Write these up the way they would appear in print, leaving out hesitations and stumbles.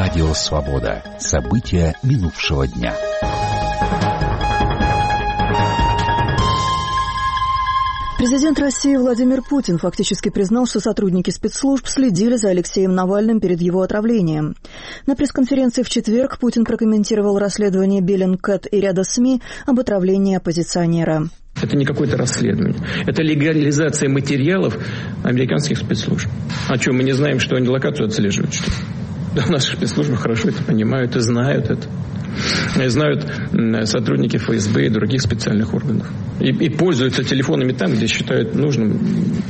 Радио «Свобода». События минувшего дня. Президент России Владимир Путин фактически признал, что сотрудники спецслужб следили за Алексеем Навальным перед его отравлением. На пресс-конференции в четверг Путин прокомментировал расследование Bellingcat и ряда СМИ об отравлении оппозиционера. Это не какое-то расследование. Это легализация материалов американских спецслужб. А что, мы не знаем, что они локацию отслеживают? Что? Да, наши спецслужбы хорошо это понимают и знают это. И знают сотрудники ФСБ и других специальных органов. И пользуются телефонами там, где считают нужным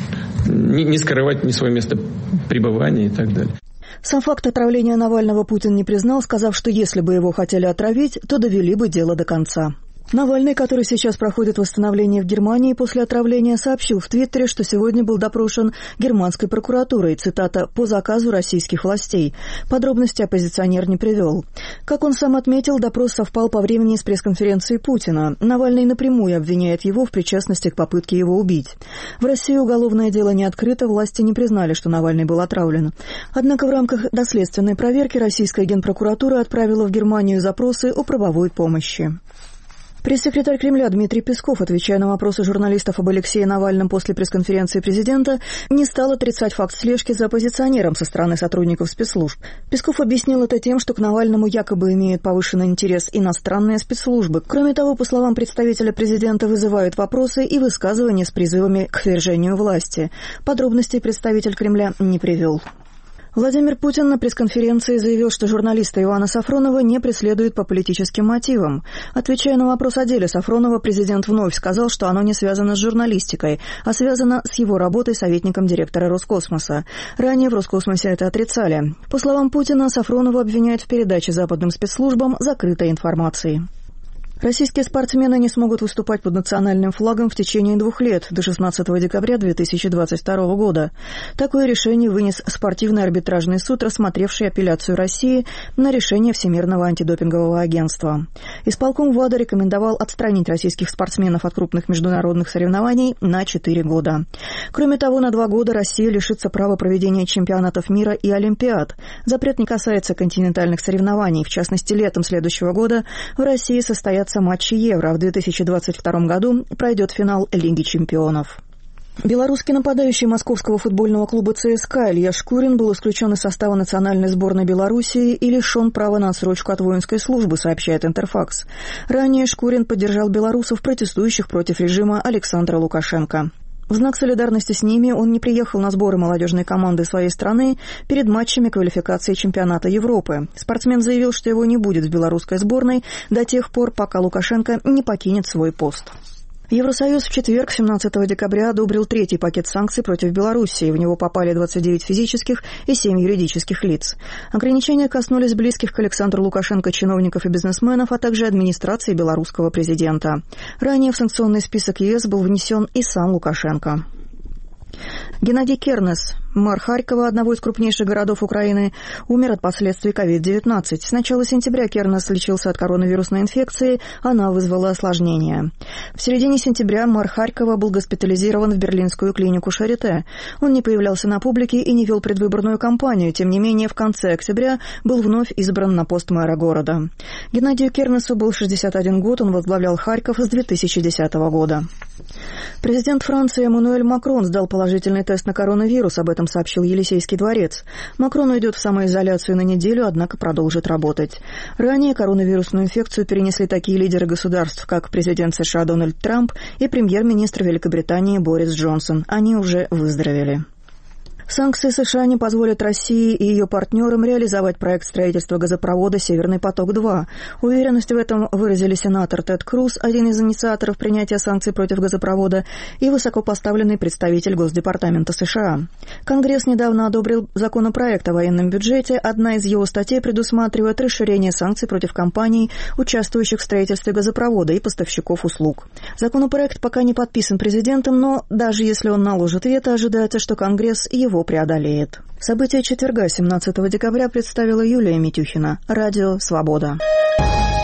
не скрывать ни свое место пребывания и так далее. Сам факт отравления Навального Путин не признал, сказав, что если бы его хотели отравить, то довели бы дело до конца. Навальный, который сейчас проходит восстановление в Германии после отравления, сообщил в Твиттере, что сегодня был допрошен германской прокуратурой, цитата, «по заказу российских властей». Подробности оппозиционер не привел. Как он сам отметил, допрос совпал по времени с пресс-конференцией Путина. Навальный напрямую обвиняет его в причастности к попытке его убить. В России уголовное дело не открыто, власти не признали, что Навальный был отравлен. Однако в рамках доследственной проверки российская генпрокуратура отправила в Германию запросы о правовой помощи. Пресс-секретарь Кремля Дмитрий Песков, отвечая на вопросы журналистов об Алексее Навальном после пресс-конференции президента, не стал отрицать факт слежки за оппозиционером со стороны сотрудников спецслужб. Песков объяснил это тем, что к Навальному якобы имеют повышенный интерес иностранные спецслужбы. Кроме того, по словам представителя президента, вызывают вопросы и высказывания с призывами к свержению власти. Подробностей представитель Кремля не привел. Владимир Путин на пресс-конференции заявил, что журналиста Ивана Сафронова не преследуют по политическим мотивам. Отвечая на вопрос о деле Сафронова, президент вновь сказал, что оно не связано с журналистикой, а связано с его работой советником директора Роскосмоса. Ранее в Роскосмосе это отрицали. По словам Путина, Сафронова обвиняют в передаче западным спецслужбам закрытой информации. Российские спортсмены не смогут выступать под национальным флагом в течение 2 лет, до 16 декабря 2022 года. Такое решение вынес спортивный арбитражный суд, рассмотревший апелляцию России на решение Всемирного антидопингового агентства. Исполком ВАДА рекомендовал отстранить российских спортсменов от крупных международных соревнований на 4 года. Кроме того, на 2 года Россия лишится права проведения чемпионатов мира и олимпиад. Запрет не касается континентальных соревнований. В частности, летом следующего года в России состоятся матчи Евро. В 2022 году пройдет финал Лиги чемпионов. Белорусский нападающий московского футбольного клуба ЦСКА Илья Шкурин был исключен из состава национальной сборной Белоруссии и лишен права на отсрочку от воинской службы, сообщает Интерфакс. Ранее Шкурин поддержал белорусов, протестующих против режима Александра Лукашенко. В знак солидарности с ними он не приехал на сборы молодежной команды своей страны перед матчами квалификации чемпионата Европы. Спортсмен заявил, что его не будет в белорусской сборной до тех пор, пока Лукашенко не покинет свой пост. Евросоюз в четверг, 17 декабря, одобрил 3-й пакет санкций против Белоруссии. В него попали 29 физических и 7 юридических лиц. Ограничения коснулись близких к Александру Лукашенко чиновников и бизнесменов, а также администрации белорусского президента. Ранее в санкционный список ЕС был внесен и сам Лукашенко. Геннадий Кернес, мэр Харькова, одного из крупнейших городов Украины, умер от последствий COVID-19. С начала сентября Кернес лечился от коронавирусной инфекции, она вызвала осложнения. В середине сентября мэр Харькова был госпитализирован в берлинскую клинику Шарите. Он не появлялся на публике и не вел предвыборную кампанию, тем не менее в конце октября был вновь избран на пост мэра города. Геннадию Кернесу был 61 год, он возглавлял Харьков с 2010 года. Президент Франции Эммануэль Макрон сдал положительный тест на коронавирус, об этом сообщил Елисейский дворец. Макрон уйдет в самоизоляцию на неделю, однако продолжит работать. Ранее коронавирусную инфекцию перенесли такие лидеры государств, как президент США Дональд Трамп и премьер-министр Великобритании Борис Джонсон. Они уже выздоровели. Санкции США не позволят России и ее партнерам реализовать проект строительства газопровода «Северный поток-2». Уверенность в этом выразили сенатор Тед Круз, один из инициаторов принятия санкций против газопровода, и высокопоставленный представитель Госдепартамента США. Конгресс недавно одобрил законопроект о военном бюджете. Одна из его статей предусматривает расширение санкций против компаний, участвующих в строительстве газопровода и поставщиков услуг. Законопроект пока не подписан президентом, но даже если он наложит вето, ожидается, что Конгресс его преодолеет. События четверга, 17 декабря, представила Юлия Митюхина. Радио «Свобода».